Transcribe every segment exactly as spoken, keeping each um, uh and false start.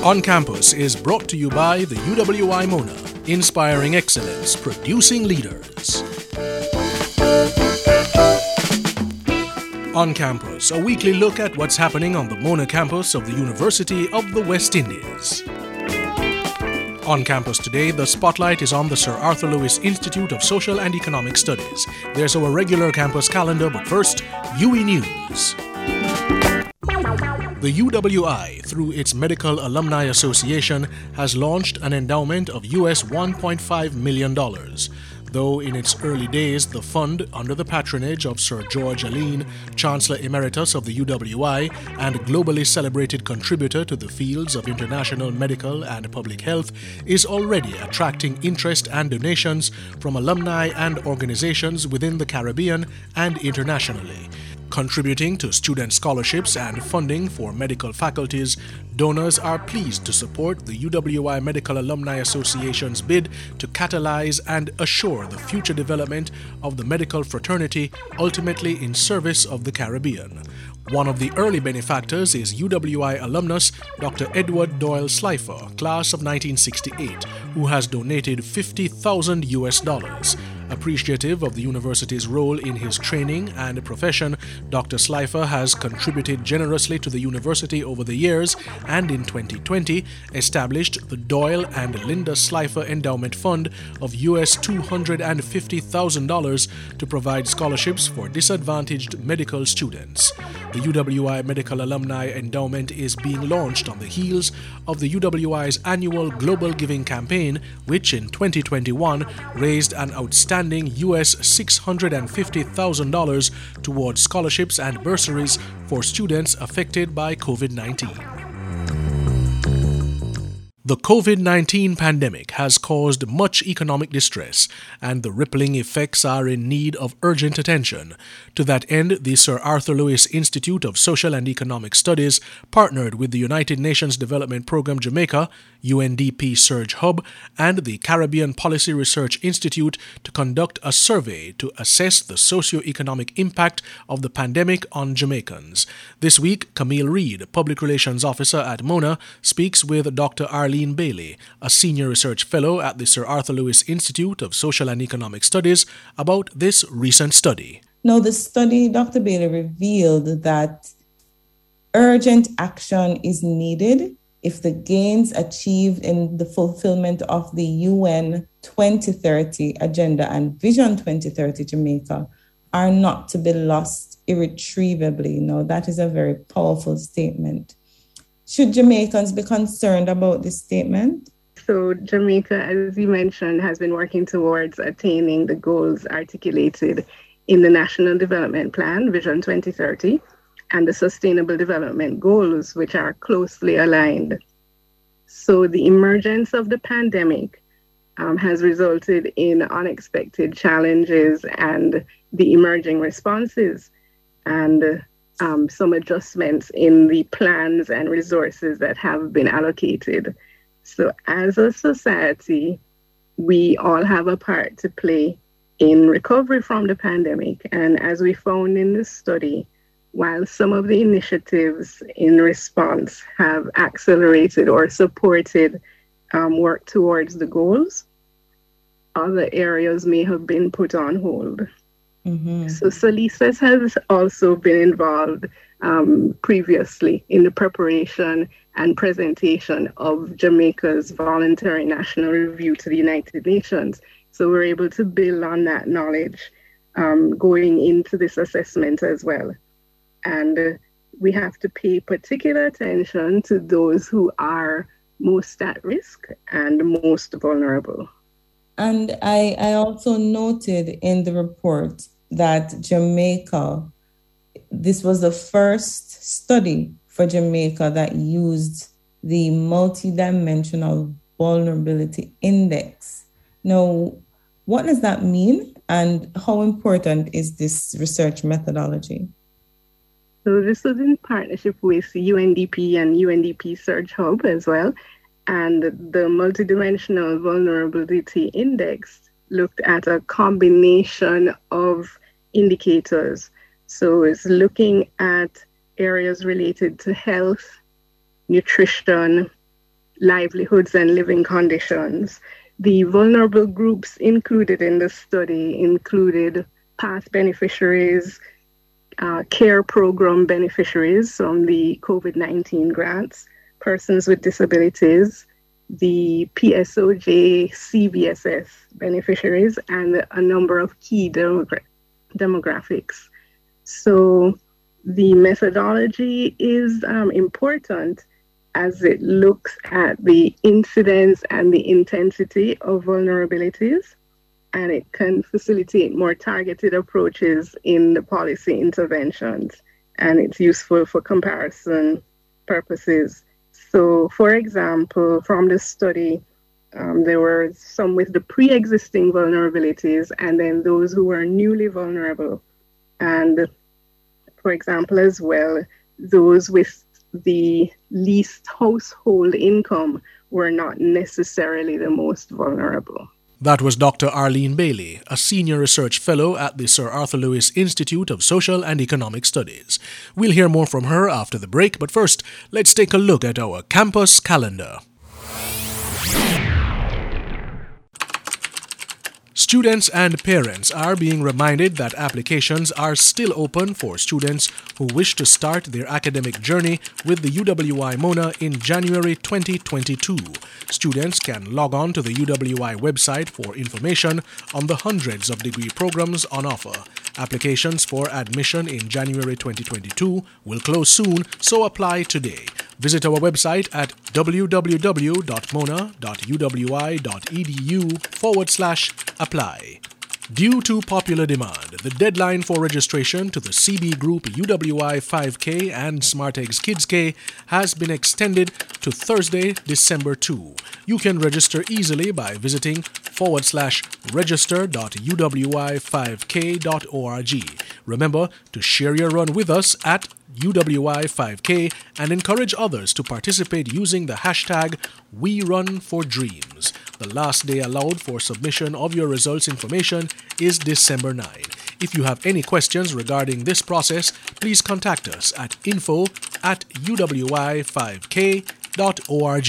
On Campus is brought to you by the U W I Mona, inspiring excellence, producing leaders. On Campus, a weekly look at what's happening on the Mona campus of the University of the West Indies. On Campus today, the spotlight is on the Sir Arthur Lewis Institute of Social and Economic Studies. There's our regular campus calendar, but first, U E News. The U W I, through its Medical Alumni Association, has launched an endowment of U S one point five million dollars. Though in its early days, the fund, under the patronage of Sir George Alleyne, Chancellor Emeritus of the U W I and globally celebrated contributor to the fields of international medical and public health, is already attracting interest and donations from alumni and organizations within the Caribbean and internationally. Contributing to student scholarships and funding for medical faculties, donors are pleased to support the U W I Medical Alumni Association's bid to catalyze and assure the future development of the medical fraternity, ultimately in service of the Caribbean. One of the early benefactors is U W I alumnus Doctor Edward Doyle Slifer, class of nineteen sixty-eight, who has donated fifty thousand U S dollars. Appreciative of the university's role in his training and profession, Doctor Slifer has contributed generously to the university over the years and in twenty twenty established the Doyle and Linda Slifer Endowment Fund of U S two hundred fifty thousand dollars to provide scholarships for disadvantaged medical students. The U W I Medical Alumni Endowment is being launched on the heels of the U W I's annual Global Giving Campaign, which in twenty twenty-one raised an outstanding U S six hundred fifty thousand dollars towards scholarships and bursaries for students affected by COVID nineteen. The COVID nineteen pandemic has caused much economic distress, and the rippling effects are in need of urgent attention. To that end, the Sir Arthur Lewis Institute of Social and Economic Studies partnered with the United Nations Development Programme Jamaica, U N D P Surge Hub, and the Caribbean Policy Research Institute to conduct a survey to assess the socio-economic impact of the pandemic on Jamaicans. This week, Camille Reid, Public Relations Officer at Mona, speaks with Doctor Arlene Bailey, a Senior Research Fellow at the Sir Arthur Lewis Institute of Social and Economic Studies, about this recent study. Now, the study, Doctor Bailey revealed that urgent action is needed if the gains achieved in the fulfillment of the U N twenty thirty Agenda and Vision twenty thirty Jamaica are not to be lost irretrievably. Now, that is a very powerful statement. Should Jamaicans be concerned about this statement? So Jamaica, as you mentioned, has been working towards attaining the goals articulated in the National Development Plan, Vision twenty thirty, and the Sustainable Development Goals, which are closely aligned. So the emergence of the pandemic um, has resulted in unexpected challenges and the emerging responses, and Um, some adjustments in the plans and resources that have been allocated. So as a society, we all have a part to play in recovery from the pandemic. And as we found in this study, while some of the initiatives in response have accelerated or supported um, work towards the goals, other areas may have been put on hold. Mm-hmm. So SOLISAS has also been involved um, previously in the preparation and presentation of Jamaica's voluntary national review to the United Nations. So we're able to build on that knowledge um, going into this assessment as well. And uh, we have to pay particular attention to those who are most at risk and most vulnerable. And I, I also noted in the report that Jamaica, this was the first study for Jamaica that used the multidimensional vulnerability index. Now, what does that mean, and how important is this research methodology? So this was in partnership with U N D P and U N D P Surge Hub as well. And the multidimensional vulnerability index looked at a combination of indicators. So it's looking at areas related to health, nutrition, livelihoods and living conditions. The vulnerable groups included in the study included past beneficiaries, uh, care program beneficiaries from the COVID nineteen grants, persons with disabilities, the P S O J C V S S beneficiaries, and a number of key demogra- demographics. So the methodology is um, important as it looks at the incidence and the intensity of vulnerabilities, and it can facilitate more targeted approaches in the policy interventions, and it's useful for comparison purposes. So, for example, from the study, um, there were some with the pre-existing vulnerabilities and then those who were newly vulnerable. And, for example, as well, those with the least household income were not necessarily the most vulnerable. That was Doctor Arlene Bailey, a senior research fellow at the Sir Arthur Lewis Institute of Social and Economic Studies. We'll hear more from her after the break, but first, let's take a look at our campus calendar. Students and parents are being reminded that applications are still open for students who wish to start their academic journey with the U W I MONA in January twenty twenty-two. Students can log on to the U W I website for information on the hundreds of degree programs on offer. Applications for admission in January twenty twenty-two will close soon, so apply today. Visit our website at www.mona.uwi.edu forward slash apply. Due to popular demand, the deadline for registration to the C B Group U W I five K and SmartEggs Kids K has been extended to Thursday, December second. You can register easily by visiting forward slash register.uwi5k.org. Remember to share your run with us at U W I five K and encourage others to participate using the hashtag WeRunForDreams. The last day allowed for submission of your results information is December ninth. If you have any questions regarding this process, please contact us at info at u w i five k dot org.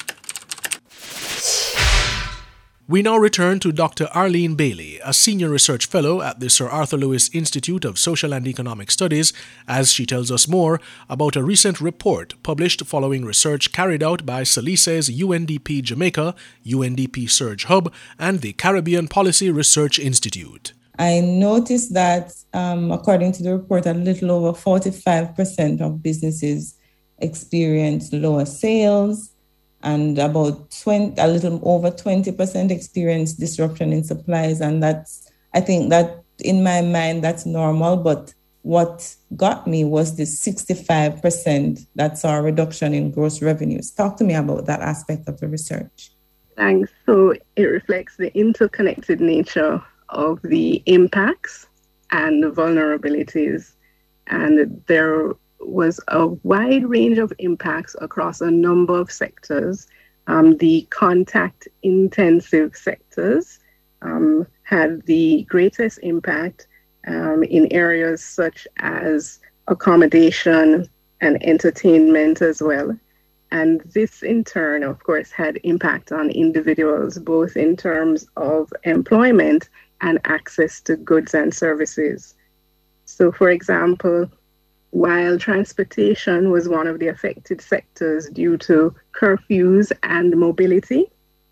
We now return to Doctor Arlene Bailey, a senior research fellow at the Sir Arthur Lewis Institute of Social and Economic Studies, as she tells us more about a recent report published following research carried out by Salise's U N D P Jamaica, U N D P Surge Hub, and the Caribbean Policy Research Institute. I noticed that, um, according to the report, a little over forty-five percent of businesses experience lower sales, and about twenty, a little over twenty percent experience disruption in supplies. And that's, I think that in my mind, that's normal. But what got me was the sixty-five percent that saw a reduction in gross revenues. Talk to me about that aspect of the research. Thanks. So it reflects the interconnected nature of the impacts and the vulnerabilities. And there was a wide range of impacts across a number of sectors. Um, the contact-intensive sectors um, had the greatest impact um, in areas such as accommodation and entertainment as well. And this, in turn, of course, had impact on individuals, both in terms of employment and access to goods and services. So, for example, while transportation was one of the affected sectors due to curfews and mobility,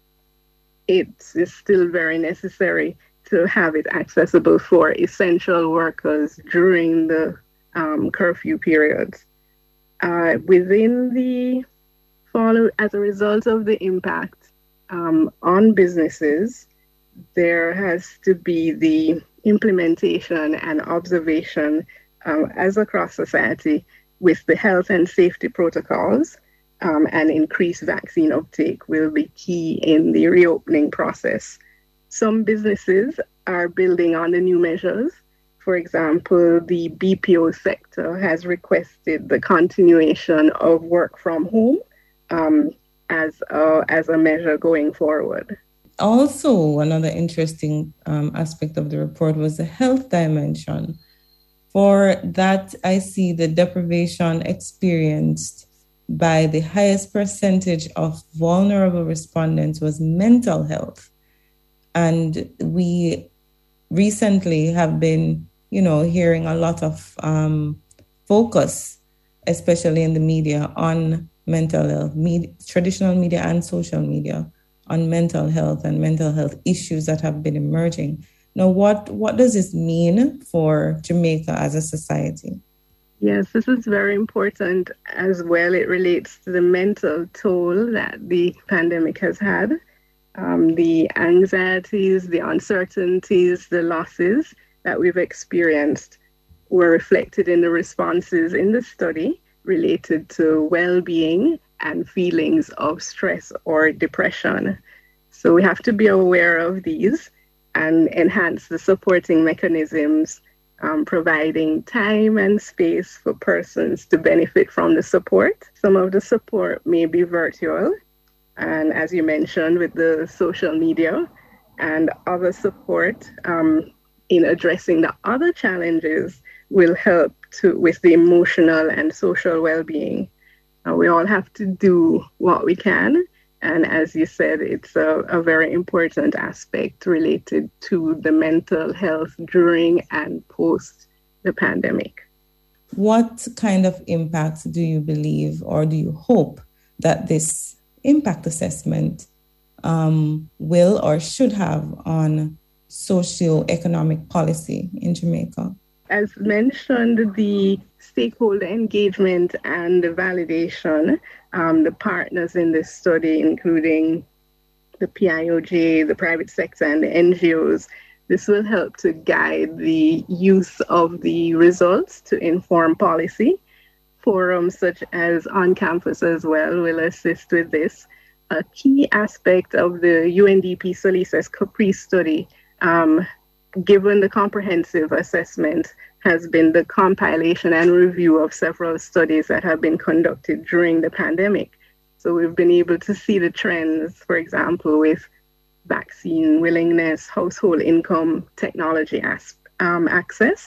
it is still very necessary to have it accessible for essential workers during the um, curfew periods. Uh, within the follow, as a result of the impact um, on businesses, there has to be the implementation and observation um, as across society with the health and safety protocols, um, and increased vaccine uptake will be key in the reopening process. Some businesses are building on the new measures. For example, the B P O sector has requested the continuation of work from home um, as, a, as a measure going forward. Also, another interesting um, aspect of the report was the health dimension. For that, I see the deprivation experienced by the highest percentage of vulnerable respondents was mental health. And we recently have been, you know, hearing a lot of um, focus, especially in the media, on mental health, media, traditional media and social media, on mental health and mental health issues that have been emerging. Now, what, what does this mean for Jamaica as a society? Yes, this is very important as well. It relates to the mental toll that the pandemic has had, um, the anxieties, the uncertainties, the losses that we've experienced were reflected in the responses in the study related to well-being and feelings of stress or depression. So we have to be aware of these and enhance the supporting mechanisms, um, providing time and space for persons to benefit from the support. Some of the support may be virtual, and as you mentioned, with the social media, and other support um, in addressing the other challenges will help to with the emotional and social well-being. Uh, we all have to do what we can. And as you said, it's a, a very important aspect related to the mental health during and post the pandemic. What kind of impact do you believe or do you hope that this impact assessment um, will or should have on socio-economic policy in Jamaica? As mentioned, the stakeholder engagement and the validation, um, the partners in this study, including the P I O J, the private sector, and the N G Os, this will help to guide the use of the results to inform policy. Forums such as On Campus as well will assist with this. A key aspect of the U N D P Solis's Caprice study, um, given the comprehensive assessment, has been the compilation and review of several studies that have been conducted during the pandemic. So we've been able to see the trends, for example, with vaccine willingness, household income, technology as, um, access.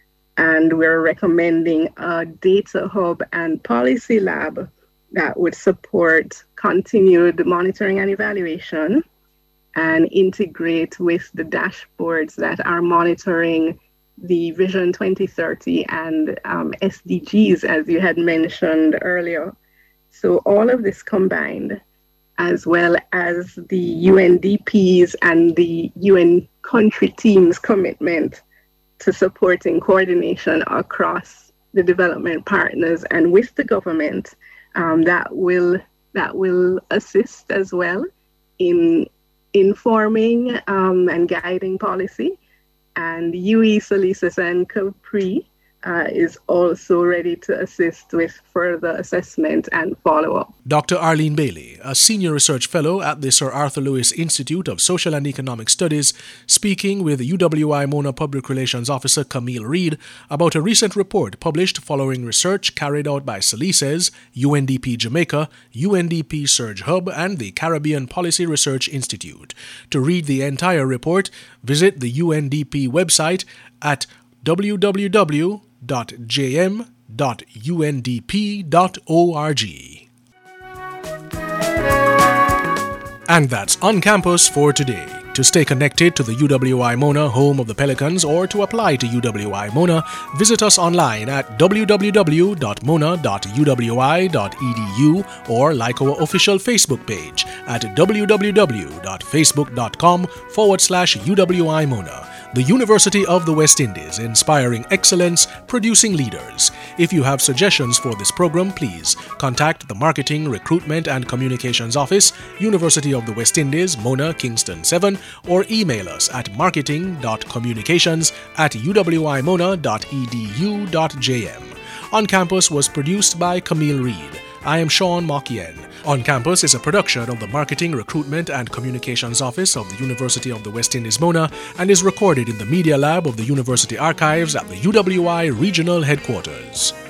And we're recommending a data hub and policy lab that would support continued monitoring and evaluation and integrate with the dashboards that are monitoring the Vision twenty thirty and um, S D Gs, as you had mentioned earlier. So all of this combined, as well as the U N D P's and the U N country team's commitment to supporting coordination across the development partners and with the government, um, that will that will assist as well in informing um, and guiding policy. And U E, Solis's, and Capri uh, is also ready to assist with further assessment and follow-up. Doctor Arlene Bailey, a senior research fellow at the Sir Arthur Lewis Institute of Social and Economic Studies, speaking with U W I Mona Public Relations Officer Camille Reed about a recent report published following research carried out by Solis's, U N D P Jamaica, U N D P Surge Hub, and the Caribbean Policy Research Institute. To read the entire report, visit the U N D P website at w w w dot j m dot u n d p dot org. And that's On Campus for today. To stay connected to the U W I Mona, home of the Pelicans, or to apply to U W I Mona, visit us online at w w w dot mona dot u w i dot e d u or like our official Facebook page at w w w dot facebook dot com forward slash U W I Mona. The University of the West Indies, inspiring excellence, producing leaders. If you have suggestions for this program, please contact the Marketing, Recruitment and Communications Office, University of the West Indies, Mona, Kingston seven, or email us at marketing dot communications at u w i mona dot e d u dot j m. On Campus was produced by Camille Reed. I am Sean Mokien. On Campus is a production of the Marketing, Recruitment and Communications Office of the University of the West Indies, Mona, and is recorded in the Media Lab of the University Archives at the U W I Regional Headquarters.